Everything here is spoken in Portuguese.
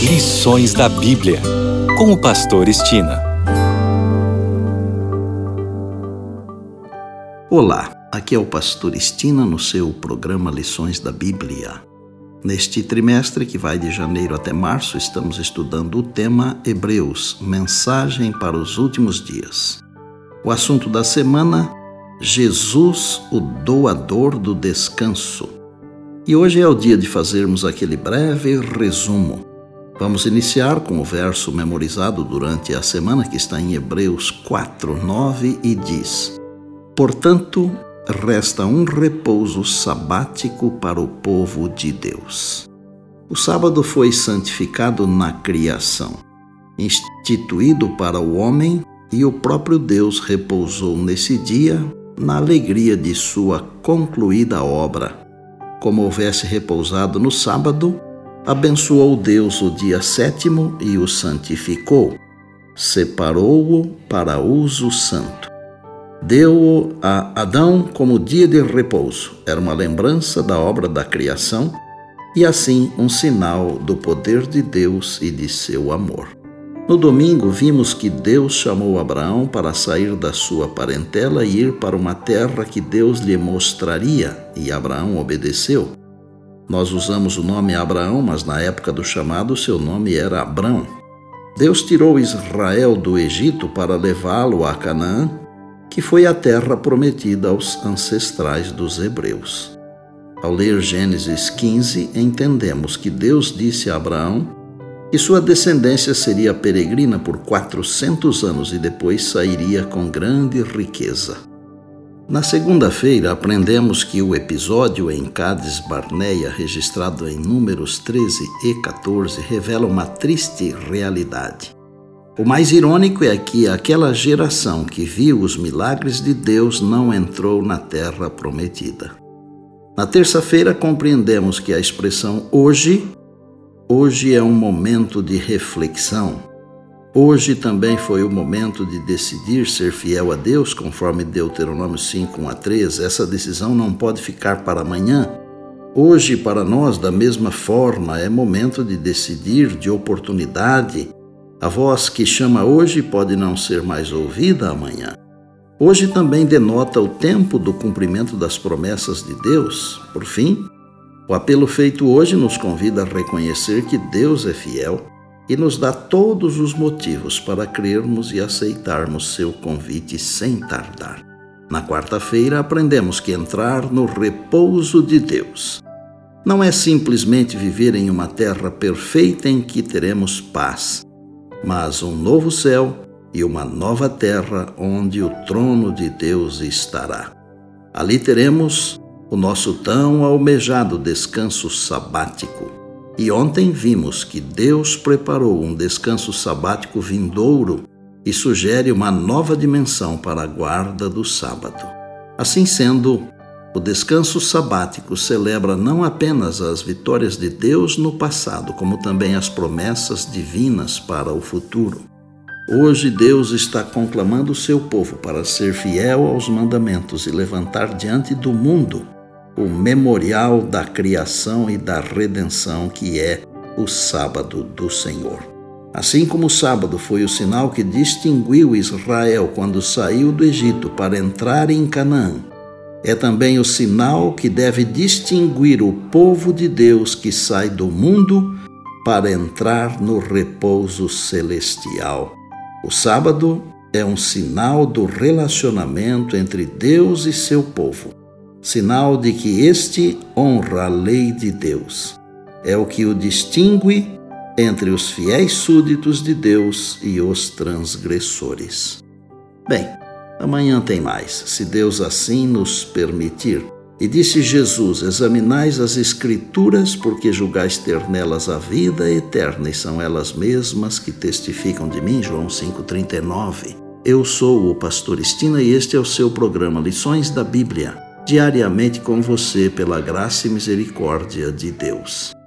Lições da Bíblia, com o pastor Estina. Olá, aqui é o pastor Estina no seu programa Lições da Bíblia. Neste trimestre, que vai de janeiro até março, estamos estudando o tema Hebreus, mensagem para os últimos dias. O assunto da semana, Jesus, o doador do descanso. E hoje é o dia de fazermos aquele breve resumo. Vamos iniciar com o verso memorizado durante a semana, que está em Hebreus 4:9 e diz: Portanto, resta um repouso sabático para o povo de Deus. O sábado foi santificado na criação, instituído para o homem, e o próprio Deus repousou nesse dia na alegria de sua concluída obra. Como houvesse repousado no sábado, abençoou Deus o dia sétimo e o santificou. Separou-o para uso santo. Deu-o a Adão como dia de repouso. Era uma lembrança da obra da criação e assim um sinal do poder de Deus e de seu amor. No domingo vimos que Deus chamou Abraão para sair da sua parentela e ir para uma terra que Deus lhe mostraria, e Abraão obedeceu. Nós usamos o nome Abraão, mas na época do chamado seu nome era Abrão. Deus tirou Israel do Egito para levá-lo a Canaã, que foi a terra prometida aos ancestrais dos hebreus. Ao ler Gênesis 15, entendemos que Deus disse a Abraão que sua descendência seria peregrina por 400 anos e depois sairia com grande riqueza. Na segunda-feira, aprendemos que o episódio em Cádiz Barneia, registrado em Números 13 e 14, revela uma triste realidade. O mais irônico é que aquela geração que viu os milagres de Deus não entrou na terra prometida. Na terça-feira, compreendemos que a expressão hoje é um momento de reflexão. Hoje também foi o momento de decidir ser fiel a Deus, conforme Deuteronômio 5:1-3. Essa decisão não pode ficar para amanhã. Hoje, para nós, da mesma forma, é momento de decidir, de oportunidade. A voz que chama hoje pode não ser mais ouvida amanhã. Hoje também denota o tempo do cumprimento das promessas de Deus. Por fim, o apelo feito hoje nos convida a reconhecer que Deus é fiel e nos dá todos os motivos para crermos e aceitarmos seu convite sem tardar. Na quarta-feira, aprendemos que entrar no repouso de Deus não é simplesmente viver em uma terra perfeita em que teremos paz, mas um novo céu e uma nova terra onde o trono de Deus estará. Ali teremos o nosso tão almejado descanso sabático. E ontem vimos que Deus preparou um descanso sabático vindouro e sugere uma nova dimensão para a guarda do sábado. Assim sendo, o descanso sabático celebra não apenas as vitórias de Deus no passado, como também as promessas divinas para o futuro. Hoje Deus está conclamando o seu povo para ser fiel aos mandamentos e levantar diante do mundo o memorial da criação e da redenção, que é o sábado do Senhor. Assim como o sábado foi o sinal que distinguiu Israel quando saiu do Egito para entrar em Canaã, é também o sinal que deve distinguir o povo de Deus que sai do mundo para entrar no repouso celestial. O sábado é um sinal do relacionamento entre Deus e seu povo. Sinal de que este honra a lei de Deus. É o que o distingue entre os fiéis súditos de Deus e os transgressores. Bem, amanhã tem mais, se Deus assim nos permitir. E disse Jesus: examinais as Escrituras, porque julgais ter nelas a vida eterna, e são elas mesmas que testificam de mim. João 5:39. Eu sou o pastor Estina e este é o seu programa Lições da Bíblia, diariamente com você pela graça e misericórdia de Deus.